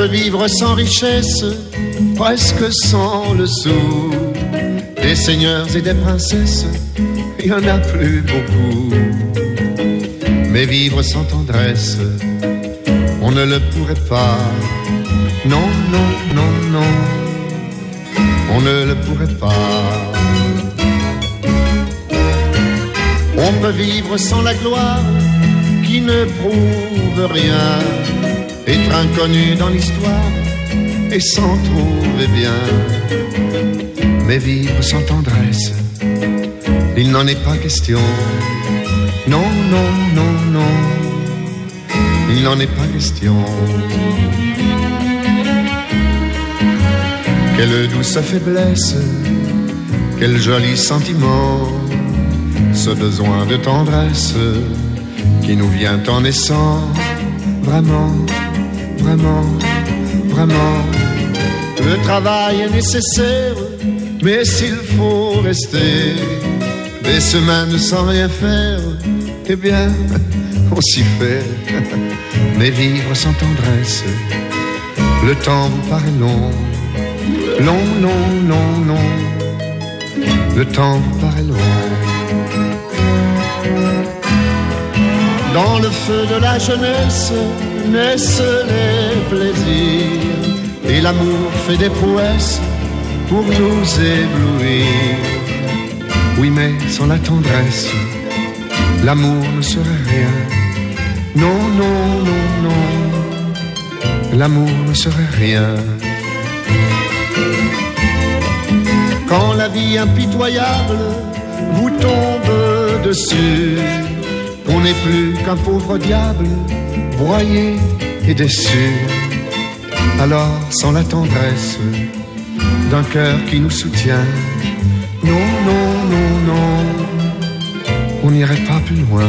peut vivre sans richesse, presque sans le sou. Des seigneurs et des princesses, il y en a plus beaucoup. Mais vivre sans tendresse, on ne le pourrait pas. Non, non, non, non, on ne le pourrait pas. On peut vivre sans la gloire qui ne prouve rien, être inconnu dans l'histoire et s'en trouver bien. Mais vivre sans tendresse, il n'en est pas question. Non, non, non, non, il n'en est pas question. Quelle douce faiblesse, quel joli sentiment, ce besoin de tendresse qui nous vient en naissant. Vraiment, vraiment, vraiment. Le travail est nécessaire, mais s'il faut rester des semaines sans rien faire, eh bien, on s'y fait. Mais vivre sans tendresse, le temps vous paraît long. Long, long, long, long, le temps vous paraît long. Dans le feu de la jeunesse naissent les plaisirs, et l'amour fait des prouesses pour nous éblouir. Oui, mais sans la tendresse, l'amour ne serait rien. Non, non, non, non, l'amour ne serait rien. Quand la vie impitoyable vous tombe dessus, on n'est plus qu'un pauvre diable, broyé et déçu. Alors, sans la tendresse d'un cœur qui nous soutient, non, non, non, non, on n'irait pas plus loin.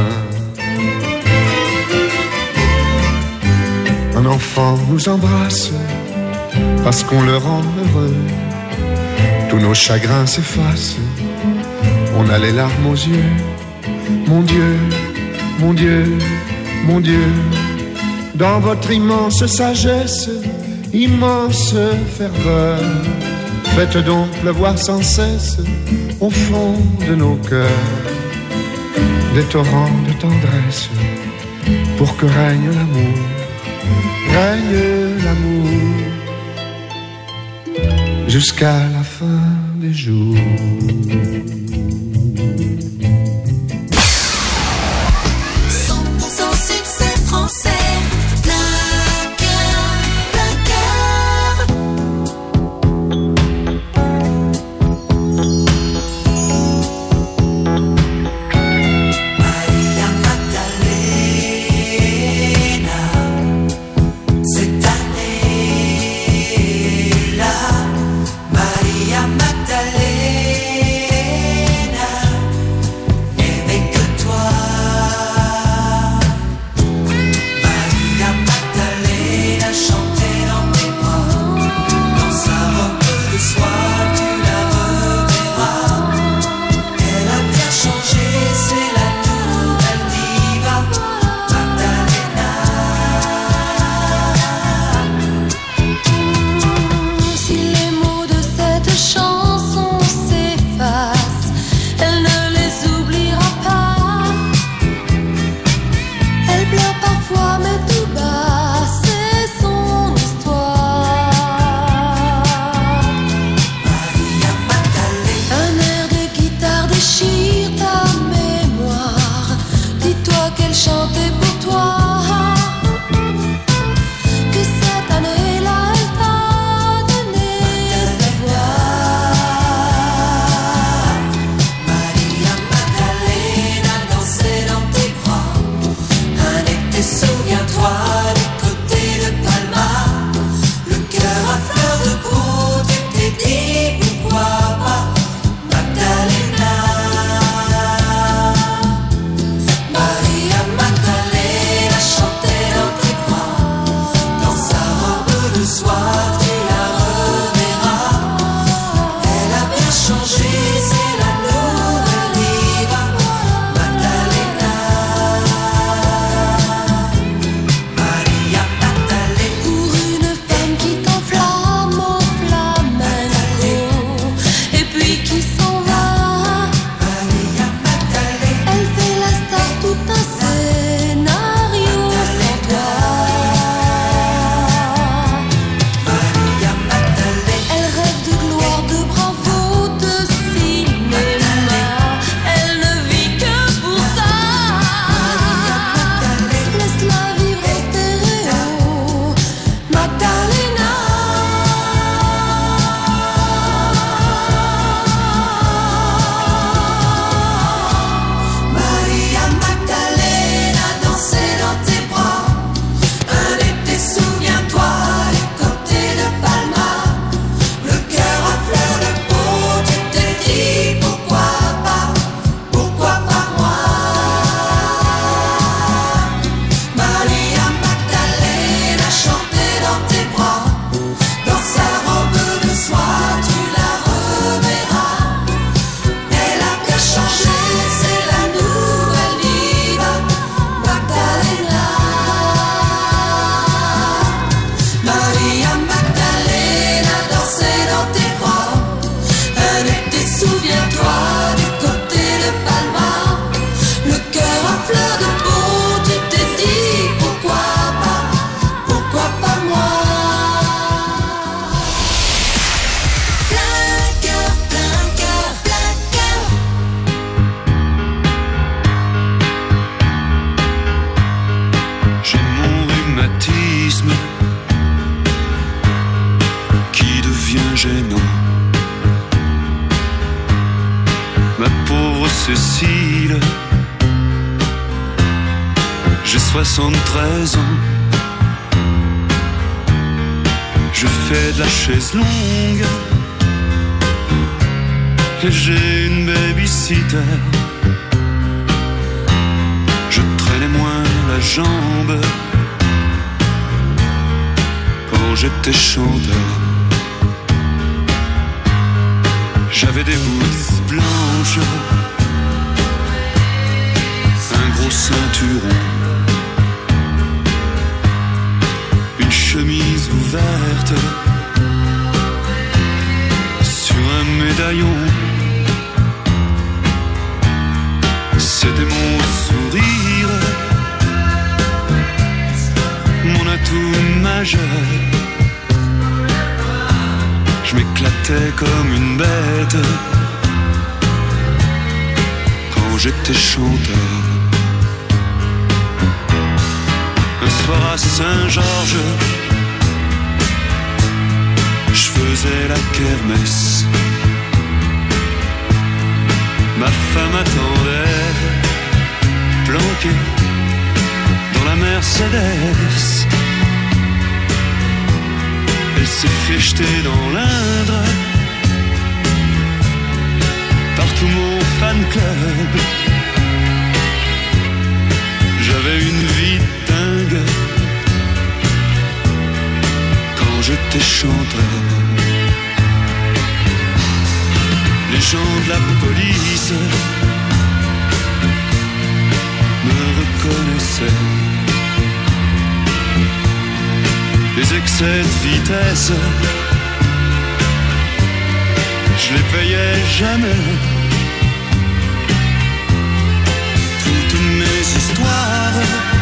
Un enfant nous embrasse parce qu'on le rend heureux. Tous nos chagrins s'effacent, on a les larmes aux yeux. Mon Dieu, mon Dieu, mon Dieu, dans votre immense sagesse, immense ferveur, faites donc pleuvoir sans cesse au fond de nos cœurs des torrents de tendresse pour que règne l'amour, règne l'amour jusqu'à la fin des jours. 100% succès français, plein cœur, plein cœur. Maria Magdalena, cette année-là, Maria Magdalena. Cécile. J'ai 73 ans. Je fais de la chaise longue et j'ai une babysitter. Je traînais moins la jambe quand j'étais chanteur. J'avais des boules blanches, un gros ceinturon, une chemise ouverte sur un médaillon. C'était mon sourire, mon atout majeur. Je m'éclatais comme une bête quand j'étais chanteur. Un soir à Saint-Georges, je faisais la kermesse. Ma femme attendait, planquée dans la Mercedes. Elle s'est fait jeter dans l'Indre par tout mon fan club. J'avais une vie dingue quand j'étais chanteur. Les gens de la police me reconnaissaient. Les excès de vitesse, je les payais jamais. Toutes mes histoires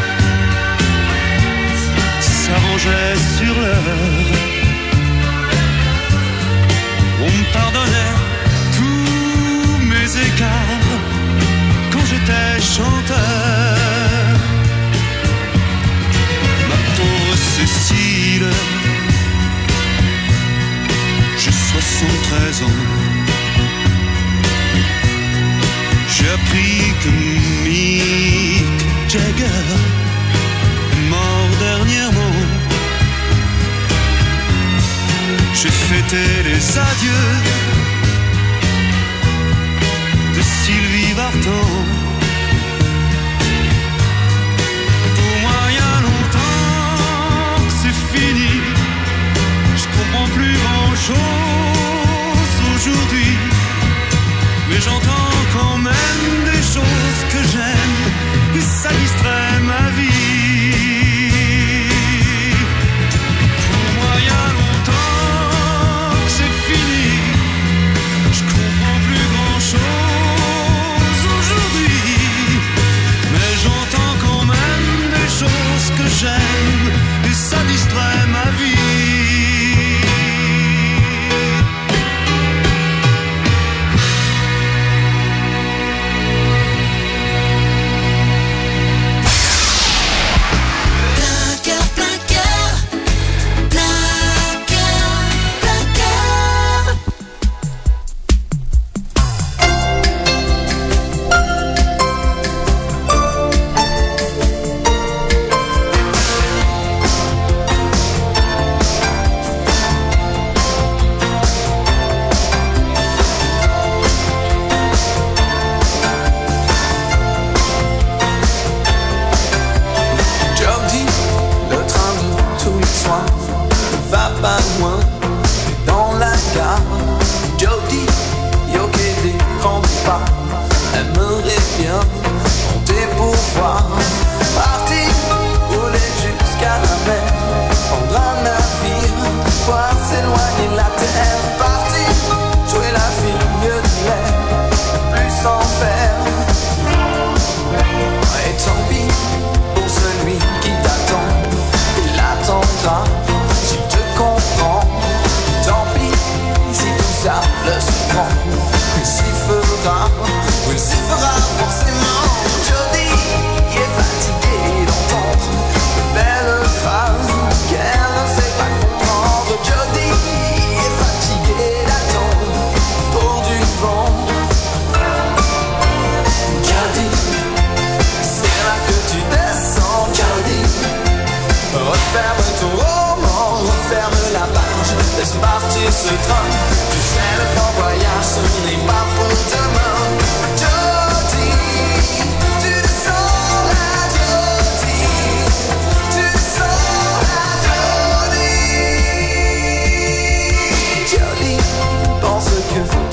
s'arrangeaient sur l'heure. On me pardonnait tous mes écarts quand j'étais chanteur. Ma pauvre Cécile, j'ai 73 ans. J'ai appris que Mick Jagger est mort dernièrement. J'ai fêté les adieux de Sylvie Vartan. Pour moi, il y a longtemps que c'est fini. Je comprends plus grand-chose aujourd'hui, mais j'entends quand même des choses que j'aime et ça distrait ma vie. Pour moi, il y a longtemps que c'est fini. Je comprends plus grand-chose aujourd'hui, mais j'entends quand même des choses que j'aime et ça distrait ma vie.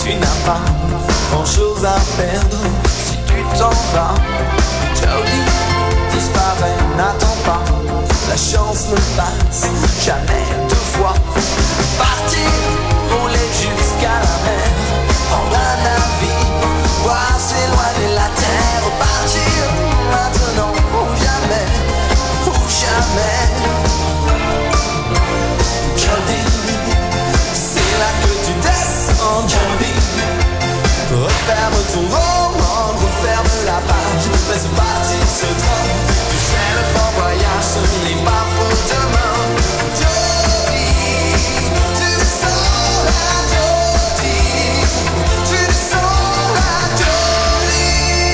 tu n'as pas grand chose à perdre si tu t'en vas. Jody disparaît, n'attends pas, la chance ne passe jamais deux fois. Partir, rouler jusqu'à la mer, prendre un navire, voir s'éloigner la terre. Partir maintenant ou jamais, ou jamais. Jody, c'est là que tu descends, Jody. Referme ton roman, referme la page, laisse partir ce train. Tu sais, le grand voyage, ce n'est pas pour demain. Jody, tu descends la Jody, tu descends la Jody.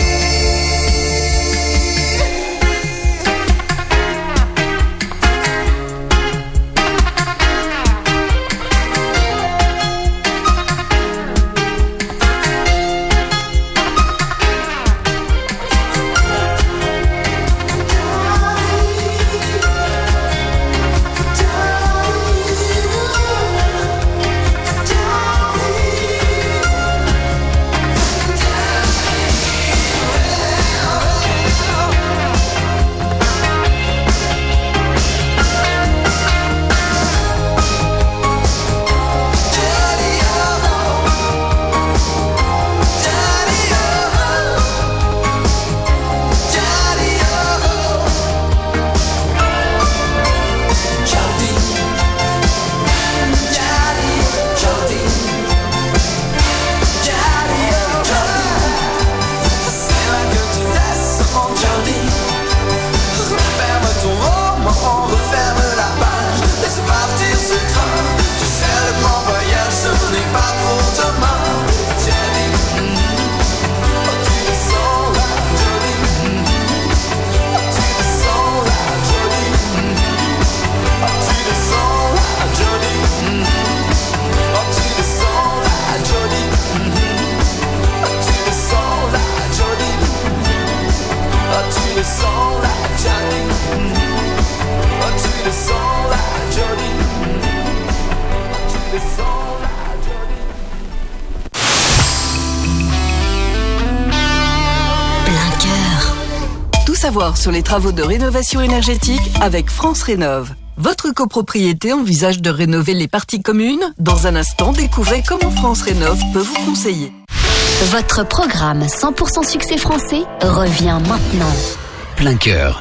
Savoir sur les travaux de rénovation énergétique avec France Rénov'. Votre copropriété envisage de rénover les parties communes? Dans un instant, découvrez comment France Rénov' peut vous conseiller. Votre programme 100% succès français revient maintenant. Plein cœur.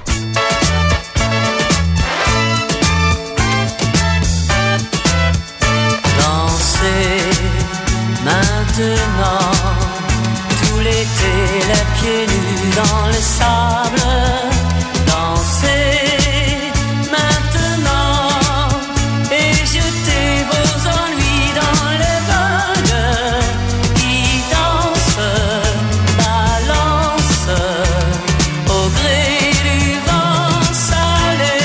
Dansez maintenant, tout l'été, les pieds nus dans le sable. Dansez maintenant et jetez vos ennuis dans les vagues qui dansent, balancent au gré du vent salé.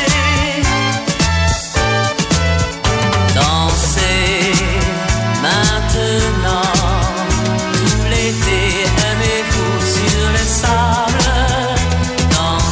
Dansez maintenant, tout l'été, aimez-vous sur le sable. Dansez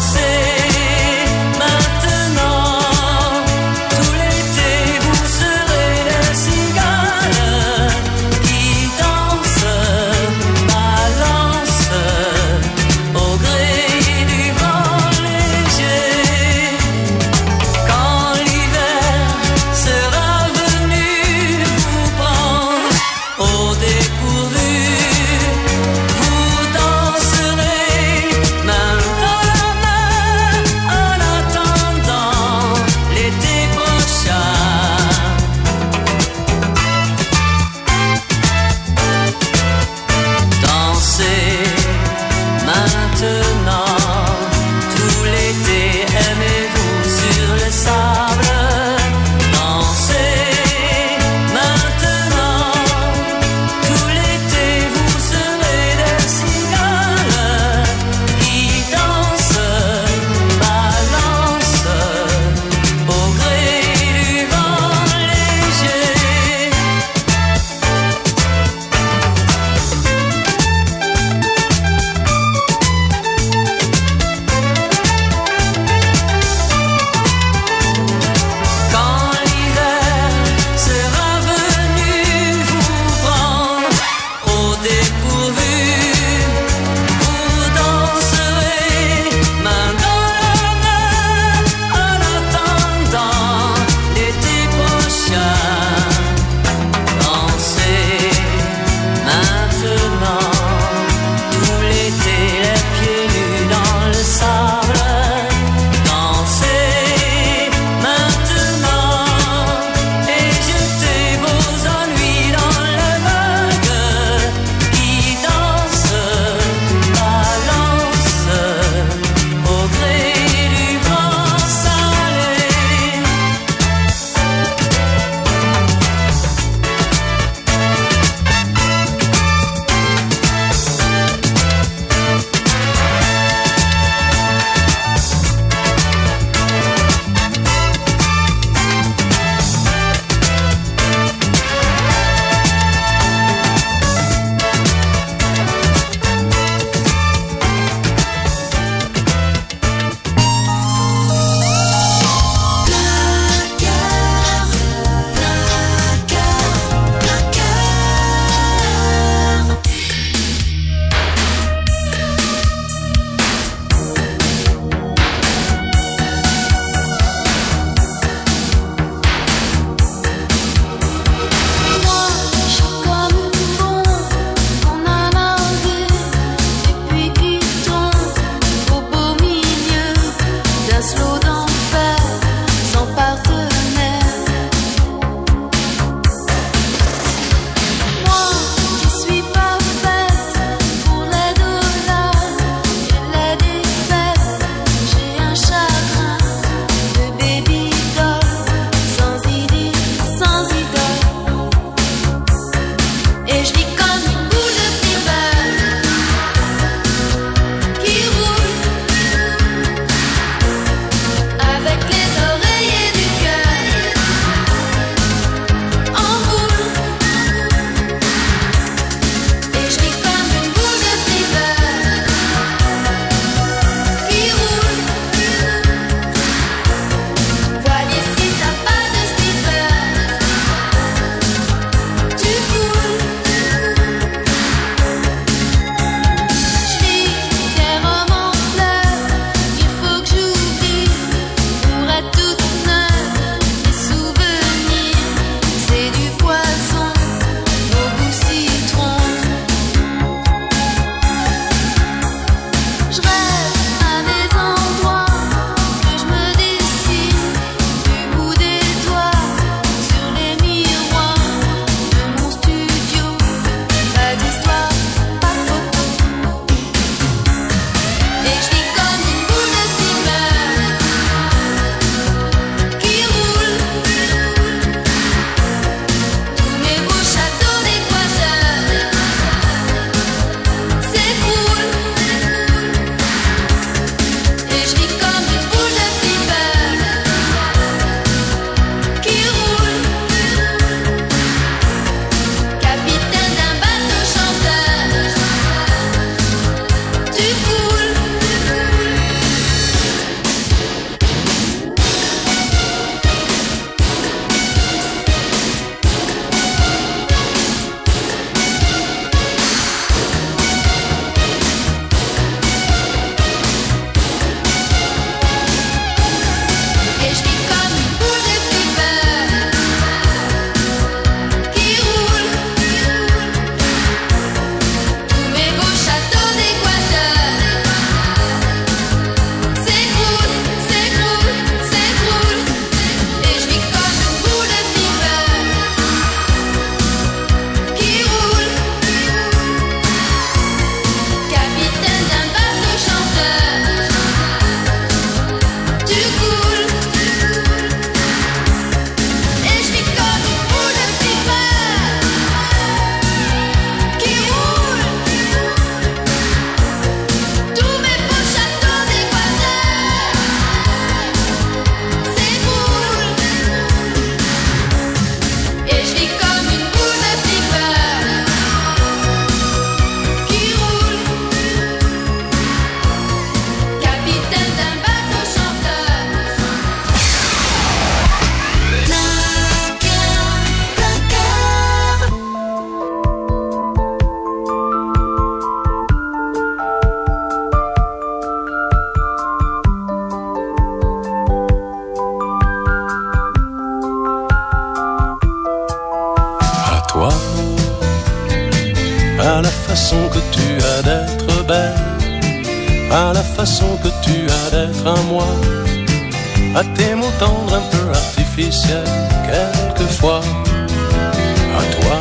à la façon que tu as d'être belle, à la façon que tu as d'être à moi, à tes mots tendres un peu artificiels, quelquefois, à toi,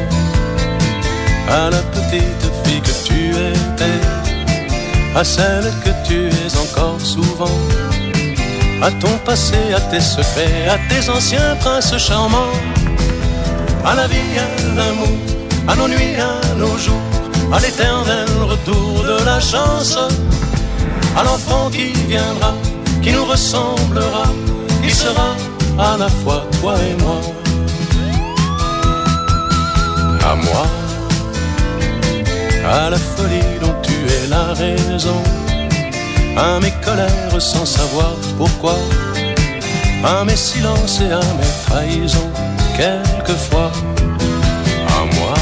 à la petite fille que tu étais, à celle que tu es encore souvent, à ton passé, à tes secrets, à tes anciens princes charmants, à la vie, à l'amour, à nos nuits, à nos jours, à l'éternel retour de la chance, à l'enfant qui viendra, qui nous ressemblera, qui sera à la fois toi et moi. À moi, à la folie dont tu es la raison, à mes colères sans savoir pourquoi, à mes silences et à mes trahisons, quelquefois. À moi,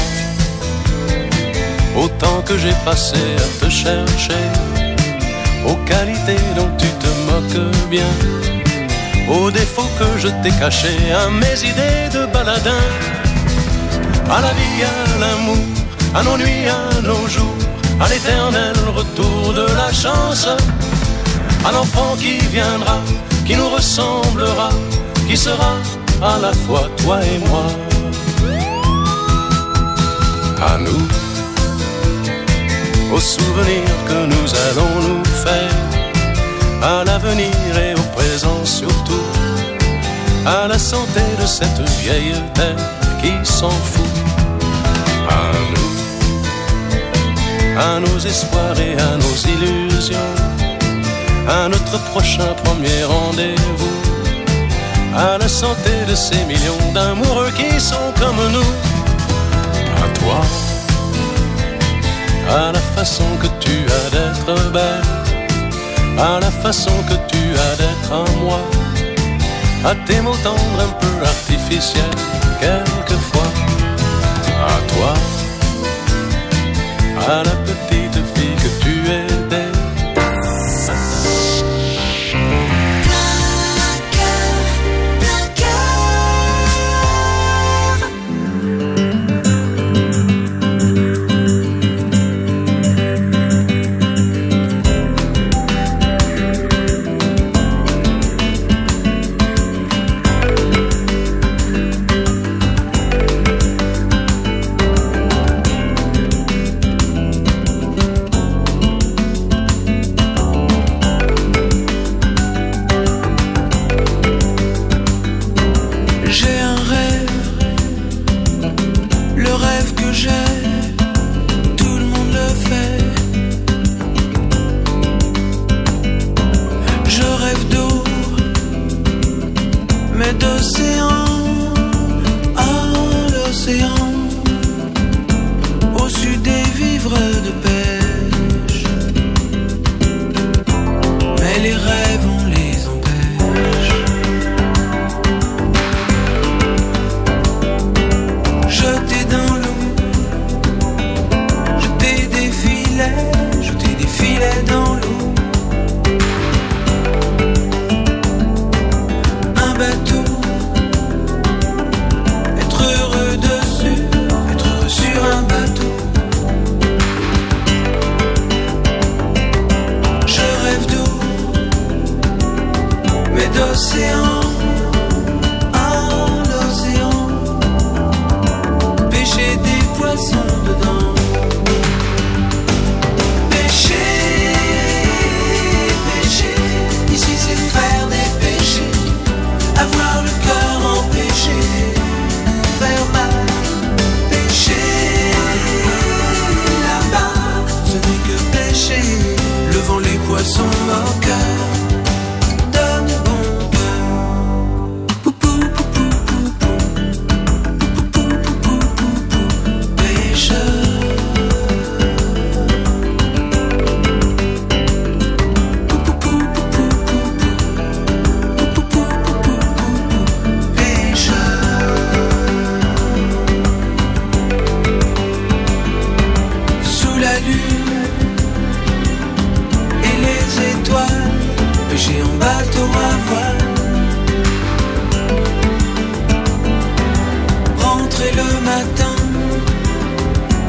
au temps que j'ai passé à te chercher, aux qualités dont tu te moques bien, aux défauts que je t'ai cachés, à mes idées de baladin, à la vie, à l'amour, à nos nuits, à nos jours, à l'éternel retour de la chance, à l'enfant qui viendra, qui nous ressemblera, qui sera à la fois toi et moi. À nous, aux souvenirs que nous allons nous faire, à l'avenir et au présent surtout, à la santé de cette vieille terre qui s'en fout. À nous, à nos espoirs et à nos illusions, à notre prochain premier rendez-vous, à la santé de ces millions d'amoureux qui sont comme nous. À toi, à la façon que tu as d'être belle, à la façon que tu as d'être à moi, à tes mots tendres un peu artificiels, quelquefois. À toi, à la petite fille que tu étais.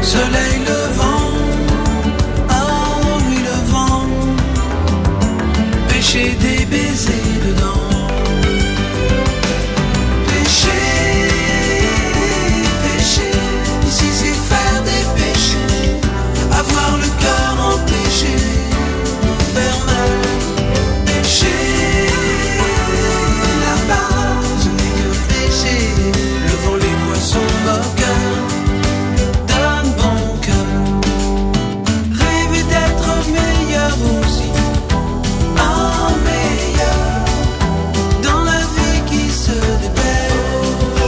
soleil levant, oh oui le vent, pêcher des baisers dedans. Pêcher, pêcher, ici c'est faire des péchés, avoir le cœur empêché, faire mal. Pêcher, là-bas, ce n'est que pêcher, levant les poissons moqueurs d'un bon cœur. Rêver d'être meilleur aussi, un meilleur, dans la vie qui se dépêche.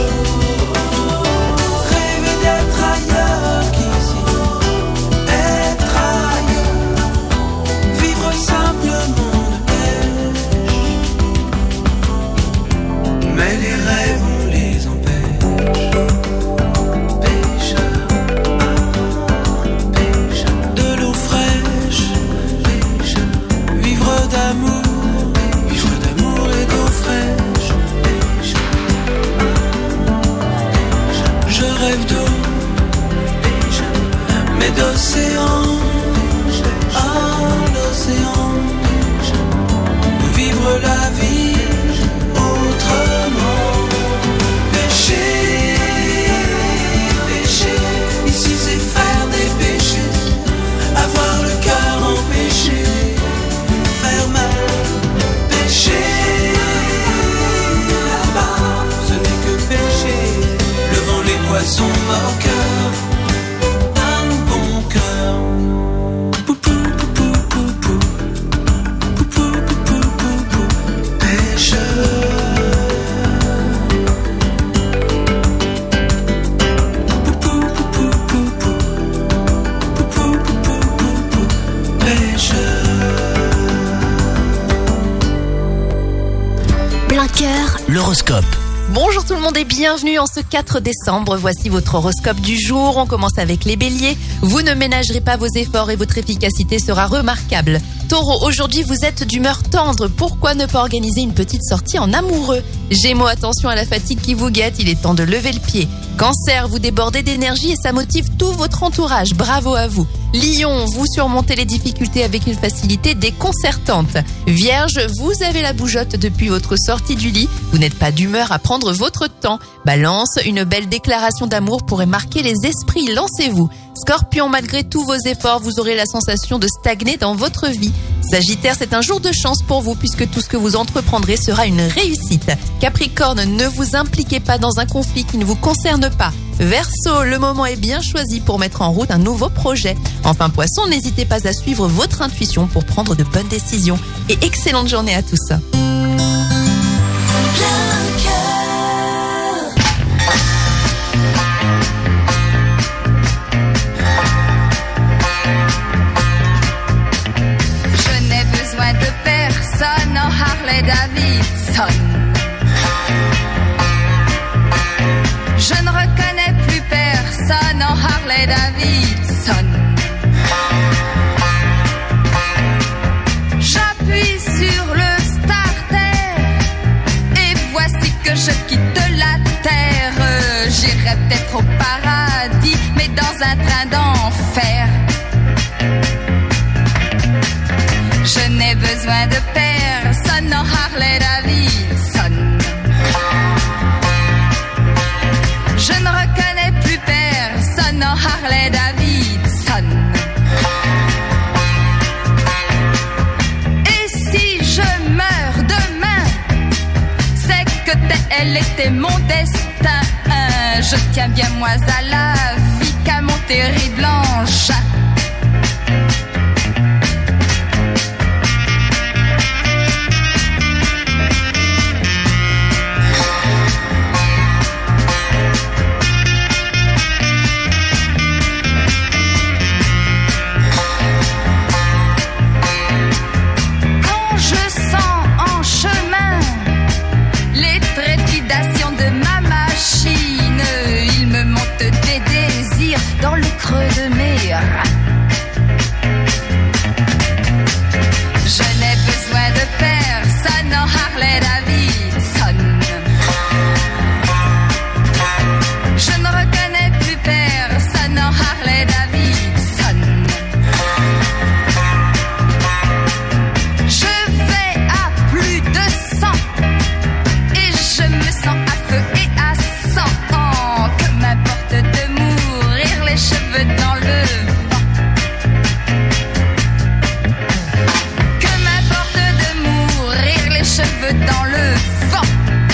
Rêver d'être ailleurs qu'ici, être ailleurs, vivre simplement de pêche. Mais les rêves on les empêche. Pêcheur, pêcheur, de l'eau fraîche, pêcheur, vivre d'amour et d'eau fraîche, pêcheur, pêcheur, je rêve d'eau, pêcheur, mais d'océan, l'océan, vivre la vie autrement. Pêcher, pêcher, ici c'est faire des péchés, avoir le cœur empêché, faire mal. Pêcher, là-bas, ce n'est que pêcher, levant les poissons moqueurs d'un bon cœur. Poupou, poupou, poupou, poupou, poupou, poupou, pêcheur. Poupou, poupou, poupou, poupou, poupou, poupou, pêcheur. Plein cœur, L'horoscope. Bonjour tout le monde et bienvenue en ce 4 décembre. Voici votre horoscope du jour. On commence avec les béliers. Vous ne ménagerez pas vos efforts et votre efficacité sera remarquable. Taureau, aujourd'hui vous êtes d'humeur tendre. Pourquoi ne pas organiser une petite sortie en amoureux? Gémeaux, attention à la fatigue qui vous guette. Il est temps de lever le pied. Cancer, vous débordez d'énergie et ça motive tout votre entourage. Bravo à vous. Lion, vous surmontez les difficultés avec une facilité déconcertante. Vierge, vous avez la bougeotte depuis votre sortie du lit. Vous n'êtes pas d'humeur à prendre votre temps. Balance, une belle déclaration d'amour pourrait marquer les esprits. Lancez-vous. Scorpion, malgré tous vos efforts, vous aurez la sensation de stagner dans votre vie. Sagittaire, c'est un jour de chance pour vous puisque tout ce que vous entreprendrez sera une réussite. Capricorne, ne vous impliquez pas dans un conflit qui ne vous concerne pas. Verseau, le moment est bien choisi pour mettre en route un nouveau projet. Enfin Poisson, n'hésitez pas à suivre votre intuition pour prendre de bonnes décisions. Et excellente journée à tous. Je n'ai besoin de personne en Harley Davidson. Je ne reconnais plus personne en Harley Davidson. J'appuie sur le starter et voici que je quitte la terre. J'irai peut-être au paradis, mais dans un train d'enfer. Je n'ai besoin de personne en Harley Davidson. Je ne reconnais plus personne en Harley Davidson. Et si je meurs demain, c'est que elle était mon destin. Je tiens bien moins à la vie qu'à mon terrible engin. Dans le creux de mes reins. vent. Que m'importe de mourir les cheveux dans le vent.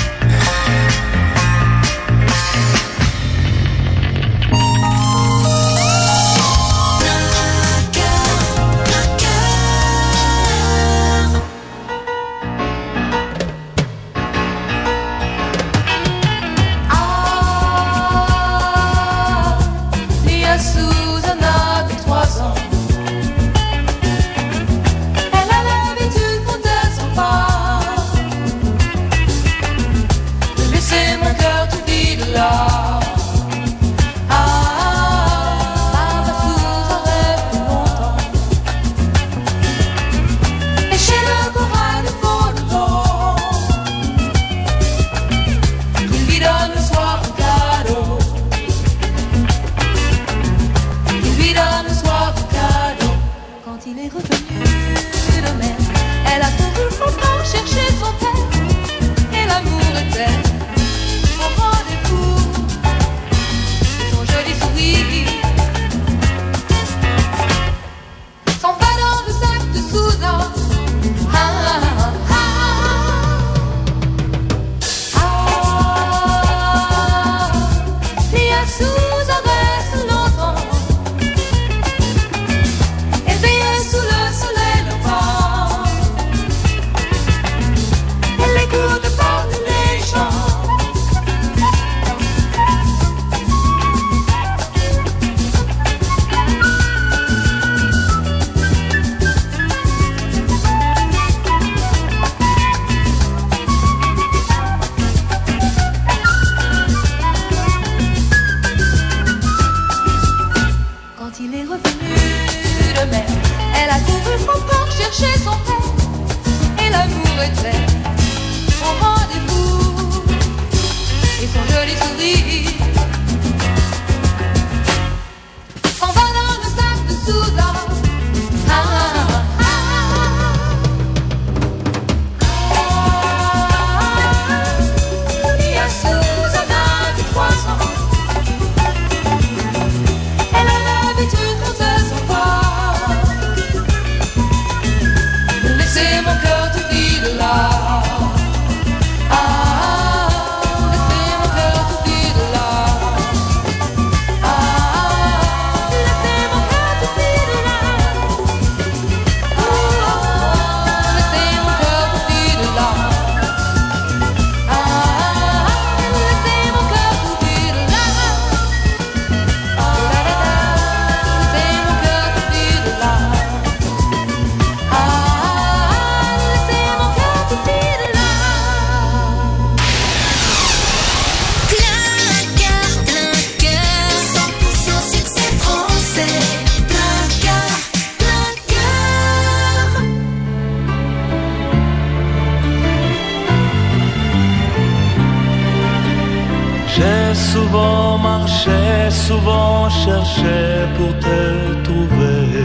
Souvent marché, souvent cherché pour te trouver,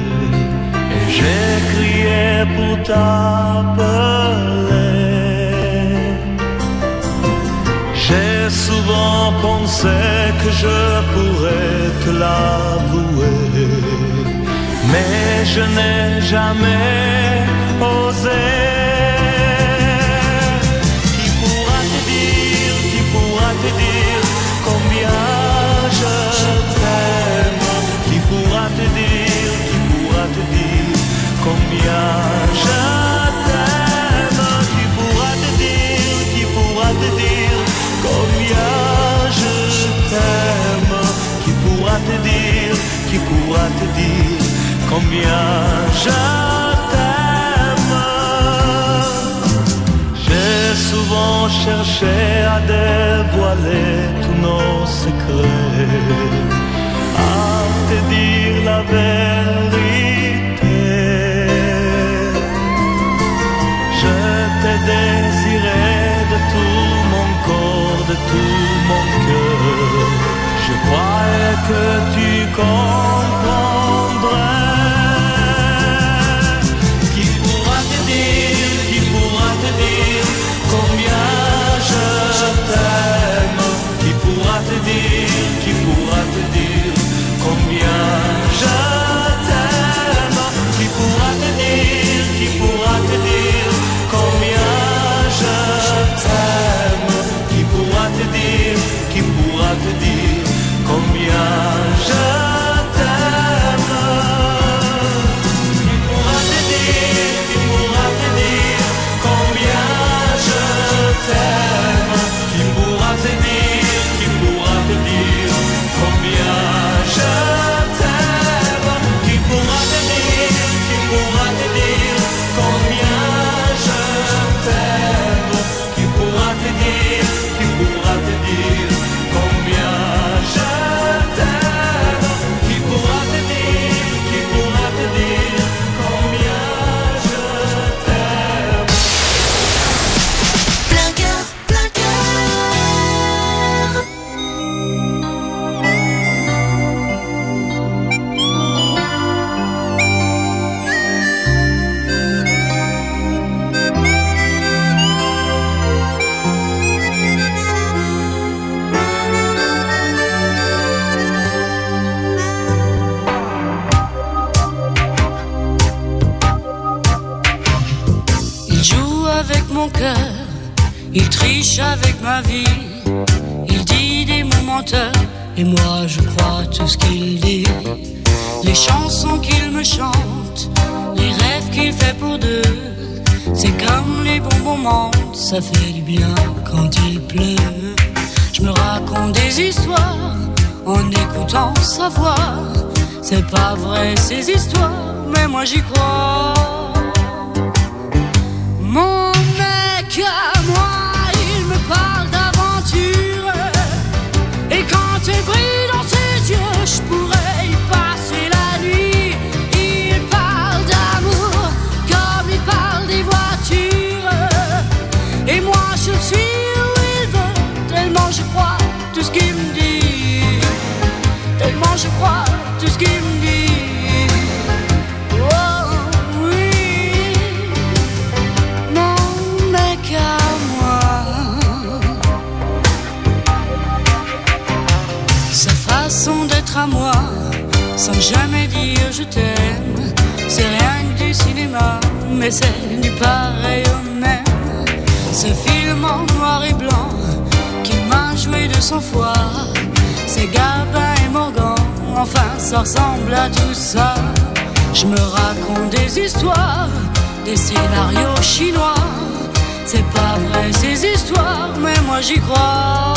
et j'ai crié pour t'appeler. J'ai souvent pensé que je pourrais te l'avouer, mais je n'ai jamais osé. Qui pourra te dire combien je t'aime? Qui pourra te dire combien je t'aime? Qui pourra te dire combien je t'aime? Qui pourra te dire combien je t'aime? J'ai souvent cherché à dévoiler tous nos secrets, à te dire la vérité. Je t'ai désiré de tout mon corps, de tout mon cœur. Je croyais que tu comprendrais. Qui pourra te dire combien je t'aime? Qui pourra te dire Il triche avec ma vie, il dit des mots menteurs, et moi je crois tout ce qu'il dit. Les chansons qu'il me chante, les rêves qu'il fait pour deux, c'est comme les bons moments, ça fait du bien quand il pleut. Je me raconte des histoires en écoutant sa voix. C'est pas vrai ces histoires, mais moi j'y crois. Mon mec à moi, il me parle d'aventure, et quand elle brille dans ses yeux, je pourrais y passer la nuit. Il parle d'amour comme il parle des voitures, et moi je le suis où il veut, tellement je crois tout ce qu'il me dit, tellement je crois tout ce qu'il me dit. Façon d'être à moi, sans jamais dire je t'aime, c'est rien que du cinéma, mais c'est du pareil au même. Ce film en noir et blanc qu'il m'a joué de son foi, c'est Gabin et Morgan, enfin ça ressemble à tout ça. Je me raconte des histoires, des scénarios chinois, c'est pas vrai ces histoires, mais moi j'y crois.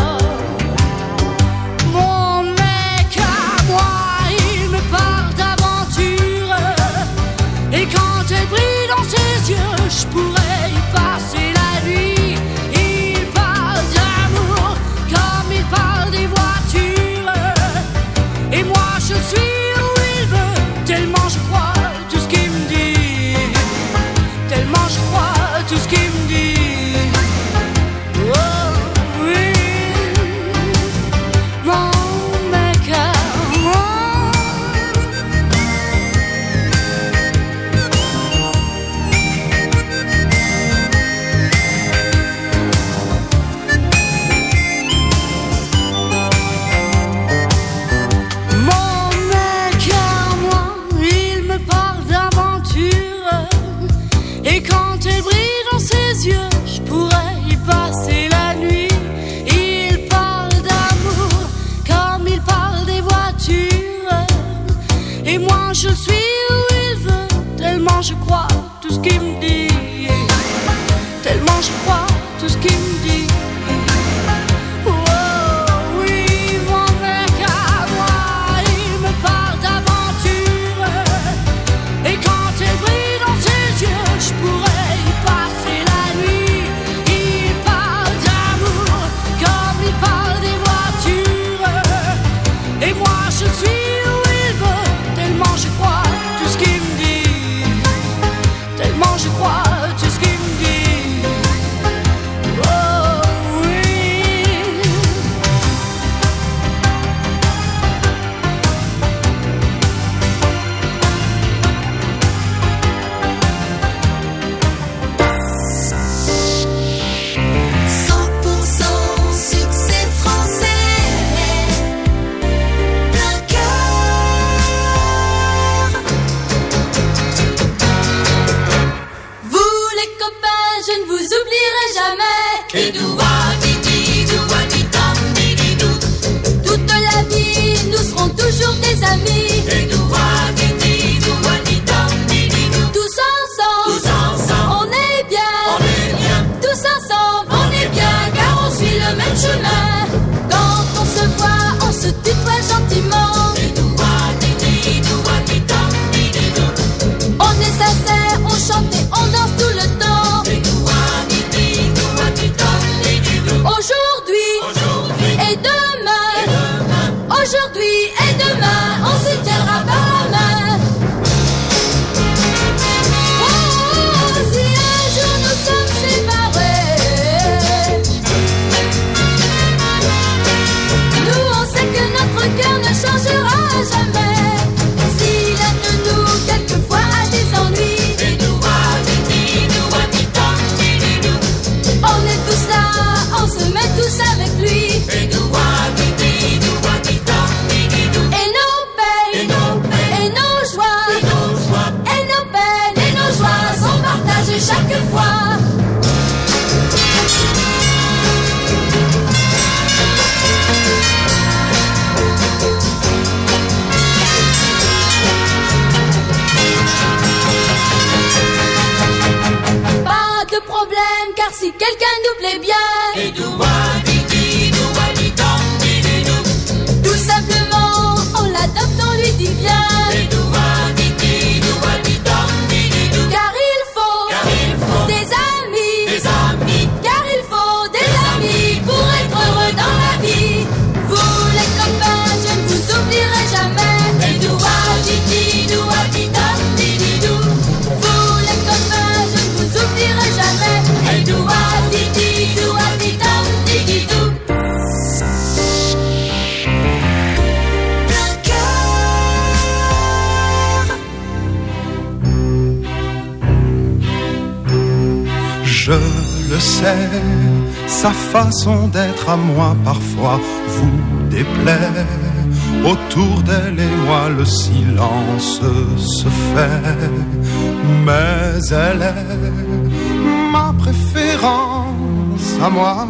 Et quand elle brille dans ses yeux, je pourrais y passer la nuit. Il parle d'amour comme il parle des voitures, et moi je suis où il veut, tellement je crois tout ce qu'il me dit, tellement je crois tout ce qu'il me dit. Oh oui, mon mec à moi. Et quand elle brille dans ses yeux, je pourrais y passer la nuit. Il parle d'amour comme il parle des voitures, et moi je suis où il veut, tellement je crois tout ce qu'il me dit, tellement je crois tout ce qu'il me dit. Oh oui, mon mec à moi, il me parle d'aventure, et quand elle brille dans ses yeux, je pourrais y passer la nuit. Il parle d'amour comme il parle des voitures, et moi je suis où il veut, tellement je crois tout ce qu'il me dit, tellement je crois tout ce qu'il me dit. Oh oui. Succès français, plein cœur. Vous les copains, je ne vous oublierai jamais. Et Toute la vie, nous serons toujours des amis. Tous ensemble, on est bien. Tous ensemble, on est bien, car on suit le même chemin. Quand on se voit, on se tutoie gentiment. On est sincère, on chante et on danse tout le temps. Aujourd'hui et demain, on se tiendra pas quelqu'un nous plaît bien. Tout simplement, on l'adopte, on lui dit bien. Car il faut des amis, car il faut des amis pour être heureux dans la vie. Vous les copains, je ne vous oublierai jamais. Et vous les copains, je ne vous oublierai jamais. Et Je le sais, sa façon d'être à moi parfois vous déplaît. Autour d'elle et moi le silence se fait. Mais elle est ma préférence à moi.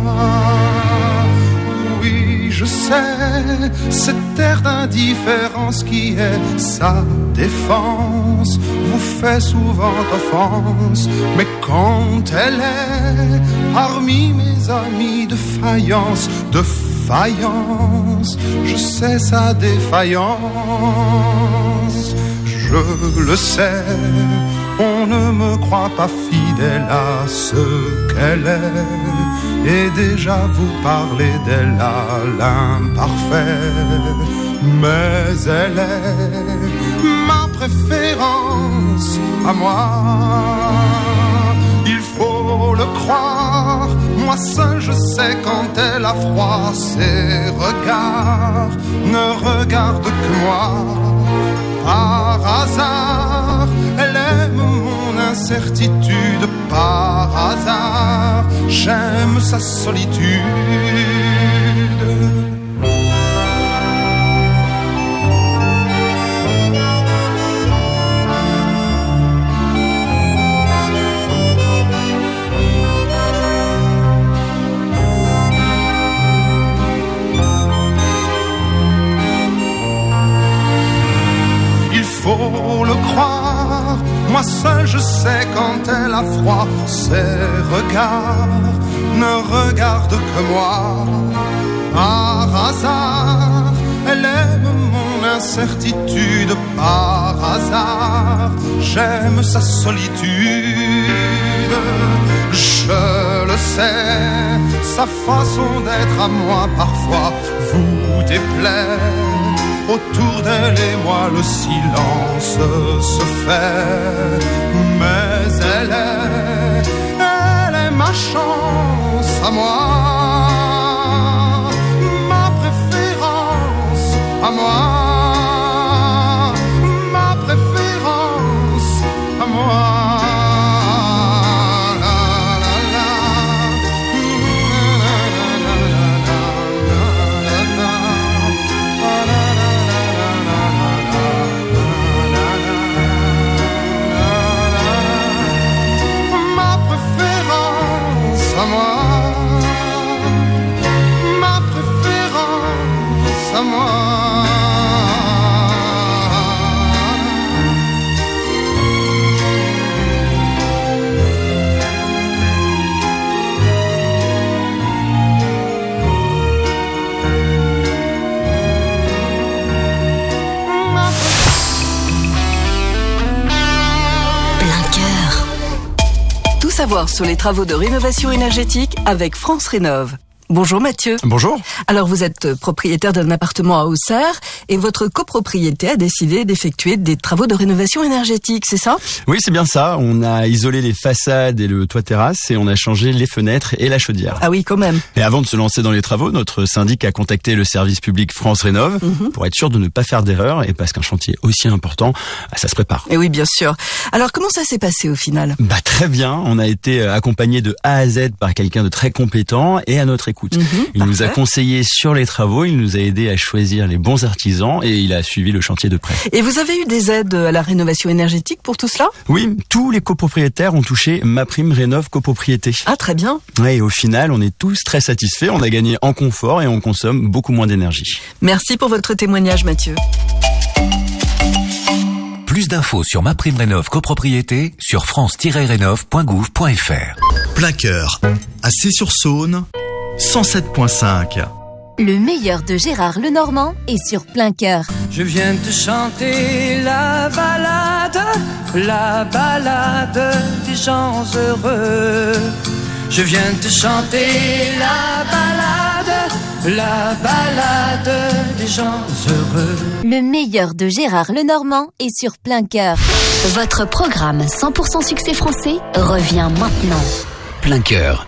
Oui, je sais, cette air d'indifférence qui est sa défense vous fait souvent offense. Mais quand elle est parmi mes amis de faïence, je sais sa défaillance. Je le sais, on ne me croit pas fidèle à ce qu'elle est. Et déjà vous parlez d'elle à l'imparfait. Mais elle est ma préférence à moi. Il faut le croire, moi seul je sais quand elle a froid. Ses regards ne regardent que moi. Par hasard, elle aime mon incertitude. Par hasard, j'aime sa solitude. Faut le croire, moi seul je sais quand elle a froid. Ses regards ne regardent que moi. Par hasard, elle aime mon incertitude. Par hasard, j'aime sa solitude. Je le sais, sa façon d'être à moi parfois vous déplaît. Autour d'elle et moi le silence se fait. Mais elle est ma chance à moi. Ma préférence à moi. Ma préférence à moi. Savoir sur les travaux de rénovation énergétique avec France Rénov'. Bonjour Mathieu. Bonjour. Alors vous êtes propriétaire d'un appartement à Auxerre et votre copropriété a décidé d'effectuer des travaux de rénovation énergétique, c'est ça? Oui, c'est bien ça. On a isolé les façades et le toit terrasse et on a changé les fenêtres et la chaudière. Ah oui, quand même. Et avant de se lancer dans les travaux, notre syndic a contacté le service public France Rénov' pour être sûr de ne pas faire d'erreur et parce qu'un chantier aussi important, ça se prépare. Et oui, bien sûr. Alors comment ça s'est passé au final? Très bien. On a été accompagné de A à Z par quelqu'un de très compétent et à notre écoute. Il nous a conseillé sur les travaux, il nous a aidé à choisir les bons artisans et il a suivi le chantier de près. Et vous avez eu des aides à la rénovation énergétique pour tout cela? Oui, tous les copropriétaires ont touché ma prime Rénov' copropriété. Ah, très bien. Ouais, et au final, on est tous très satisfaits, on a gagné en confort et on consomme beaucoup moins d'énergie. Merci pour votre témoignage, Mathieu. Plus d'infos sur MaPrimeRénov' copropriété sur france-rénov.gouv.fr. Plein cœur, à Cé-sur-Saône, 107.5. Le meilleur de Gérard Lenormand est sur Plein cœur. Je viens te chanter la balade des gens heureux. Je viens te chanter la balade des gens heureux. Le meilleur de Gérard Lenormand est sur Plein cœur. Votre programme 100% succès français revient maintenant. Plein cœur.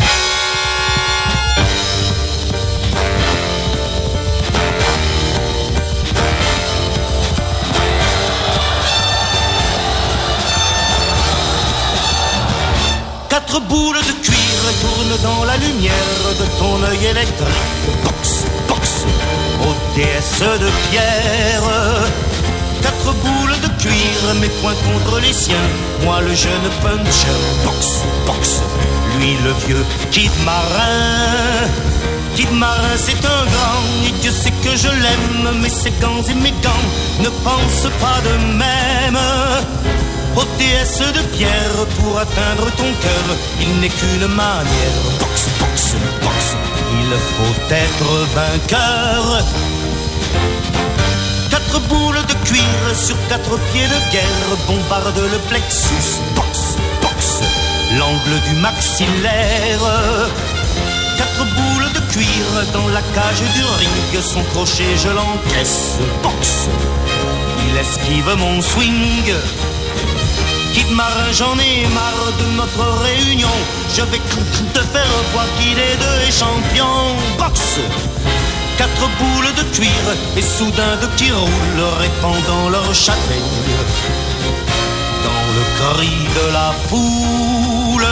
Quatre boules de cuir tournent dans la lumière de ton œil électrique. Box, box, ô déesse de pierre. Quatre boules de cuir, mes poings contre les siens. Moi le jeune puncher. Box, box, lui le vieux Kid Marin. Kid Marin c'est un grand, et Dieu sait que je l'aime. Mais ses gants et mes gants ne pensent pas de même. Ô déesse de pierre, pour atteindre ton cœur, il n'est qu'une manière. Box, box, box, il faut être vainqueur. Quatre boules de cuir sur quatre pieds de guerre bombardent le plexus. Box, box, l'angle du maxillaire. Quatre boules de cuir dans la cage du ring, son crochet je l'encaisse. Box, il esquive mon swing. Kid Marin, j'en ai marre de notre réunion. Je vais te faire voir qui des deux est champion. Boxe, quatre boules de cuir et soudain de qui roulent, répandant leur châtaigne dans le cri de la foule.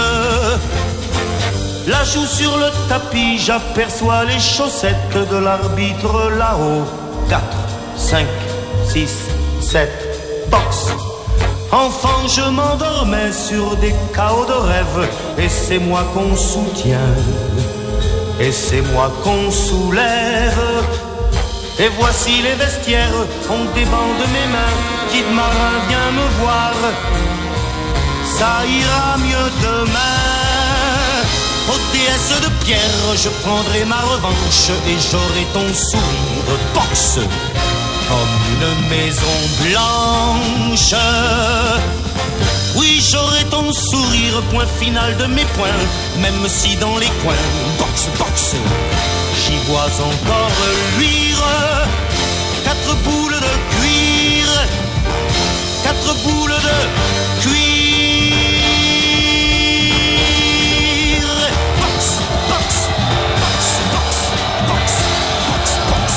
La joue sur le tapis, j'aperçois les chaussettes de l'arbitre là-haut. 4, 5, 6, 7, boxe. Enfant, je m'endormais sur des chaos de rêve, et c'est moi qu'on soutient, et c'est moi qu'on soulève. Et voici les vestiaires, on débande mes mains. Kid Marin, viens me voir, ça ira mieux demain. Ô déesse de pierre, je prendrai ma revanche, et j'aurai ton sourire. Boxe comme une maison blanche. Oui, j'aurai ton sourire, point final de mes points, même si dans les coins, boxe, boxe, j'y vois encore luire. Quatre boules de cuir, quatre boules de cuir. Boxe, boxe, boxe, boxe, boxe, boxe, boxe.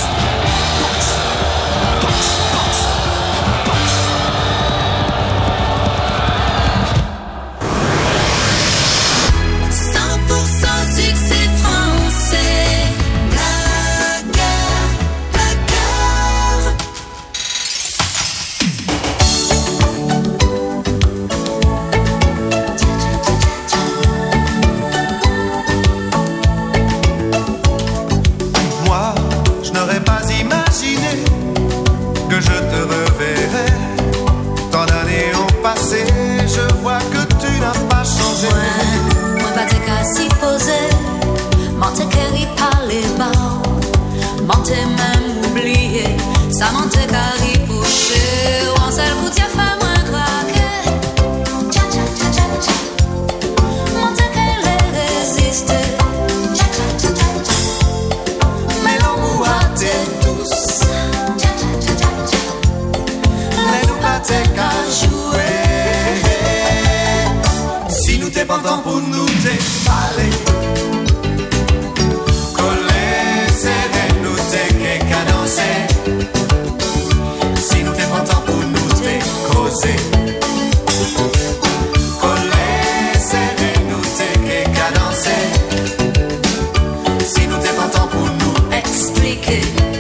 100% succès français. Blagueur, blagueur. Moi, je n'aurais pas imaginé que je te reverrais. Tant d'années ont passé, je vois que tu n'as pas changé. Moi pas te qu'à s'y poser, m'en te qu'à parler bas, m'en te même oublié, ça m'en te qu'à y pousser, ou en seul coup t'y a fait moins craquer. M'en te qu'à les résister, mais l'amour a été douce, mais nous pas t'es qu'à jouer. Si nous t'es pas temps pour nous t'es parler, coller, serrer, nous t'es qu'à danser. Si nous t'es pas temps pour nous t'es causer, coller, serrer, nous t'es qu'à danser. Si nous t'es pas temps pour nous expliquer,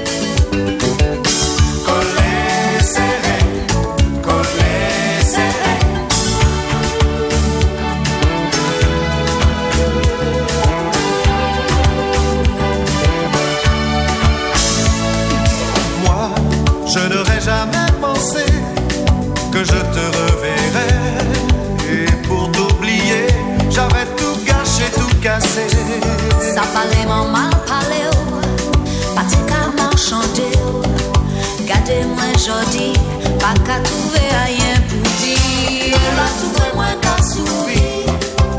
coller, serrer, coller, serrer. ça parlait mon mal parlé, pas de qu'à marchander. Gardez-moi jodi, pas qu'à trouver rien pour dire. La trouver moins qu'à sourire.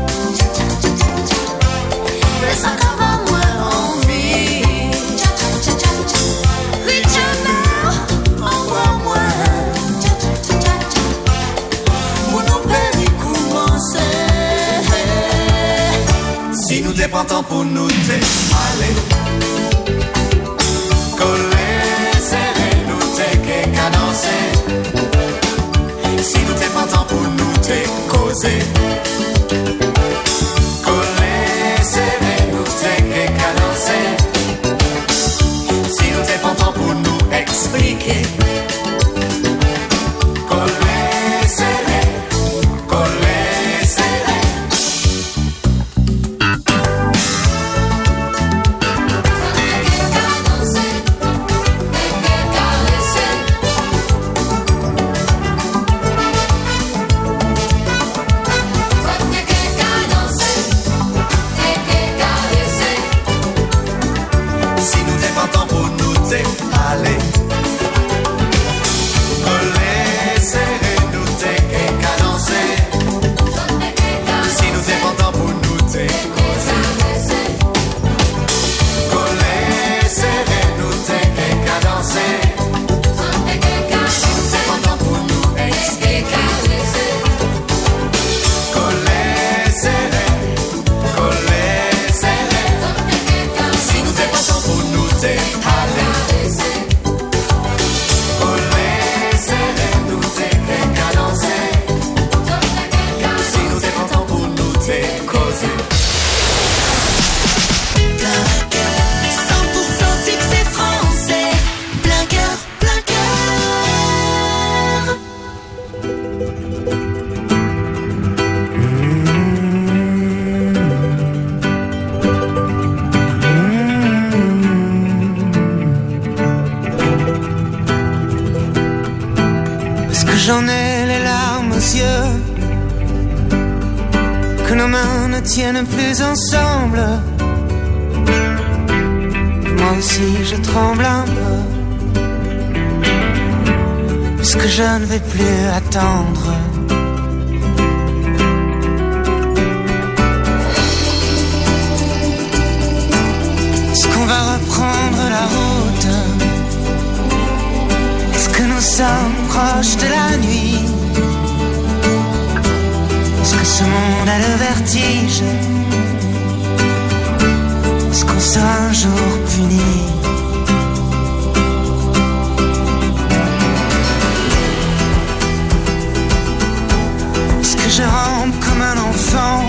Mais ça qu'à moins envie. Richard, envoie-moi. Pour nous périr commencer. Si nous t'es pas temps pour nous t'es aller. Si nous t'es pas temps pour nous t'es causé. Coller, serrer, nous t'es cadencé. Si nous t'es pas temps pour nous expliquer. Coller, serrer, coller, serrer. J'en ai les larmes aux yeux, que nos mains ne tiennent plus ensemble. Moi aussi je tremble un peu, puisque je ne vais plus attendre. Est-ce qu'on va reprendre la route? Est-ce que nous sommes proches de la nuit? Est-ce que ce monde a le vertige? Est-ce qu'on sera un jour puni? Est-ce que je rampe comme un enfant?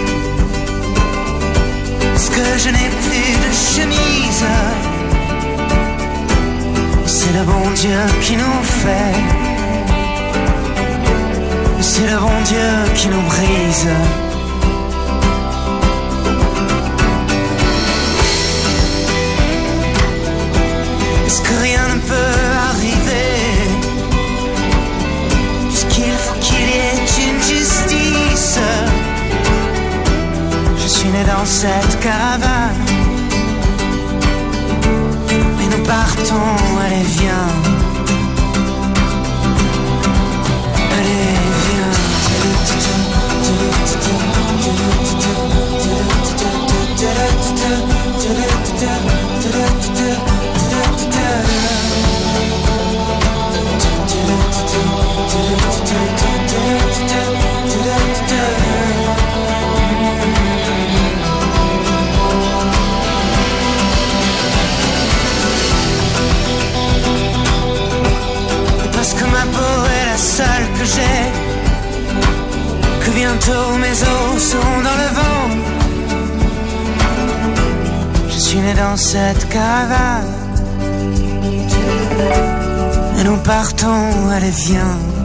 Est-ce que je n'ai plus de chemise? C'est le bon Dieu qui nous fait, c'est le bon Dieu qui nous brise. Est-ce que rien ne peut arriver? Puisqu'il faut qu'il y ait une justice. Je suis né dans cette caravane. Partons, allez viens. Allez viens. Parce que ma peau est la seule que j'ai, que bientôt mes os seront dans le vent. Je suis né dans cette caravane, et nous partons, allez viens.